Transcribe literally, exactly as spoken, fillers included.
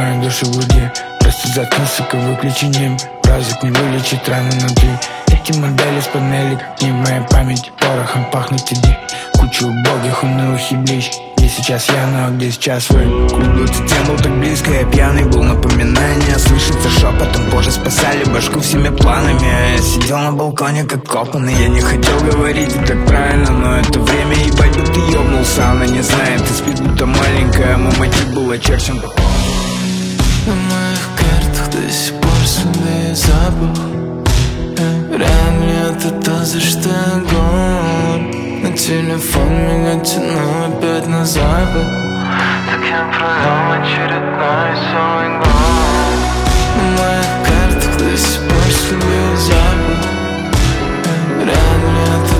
сжимаю душу в груди. Просто заткнулся-ка, выключи небо. Разок не вылечит раны внутри. Эти модели с панели, как не в моей памяти. Порохом пахнут тебе. Куча убогих, унылых еблищ. Где сейчас я, но где сейчас вы? Круглый тем был так близко, я пьяный был. Напоминание, слышится шепотом. Позже спасали башку всеми планами. А я сидел на балконе как копанный. Я не хотел говорить, как правильно, но это время, ебать, будто ёбнулся. Она не знает, ты спит, будто маленькая. Мой мотив был очерчен по полу. На моих картах до сих пор следы и запах. Вряд ли это то, за что я гон. На телефон меня тяну опять на запад. Так я провел очередной веселый год. На моих картах до сих пор следы и запах. Вряд ли это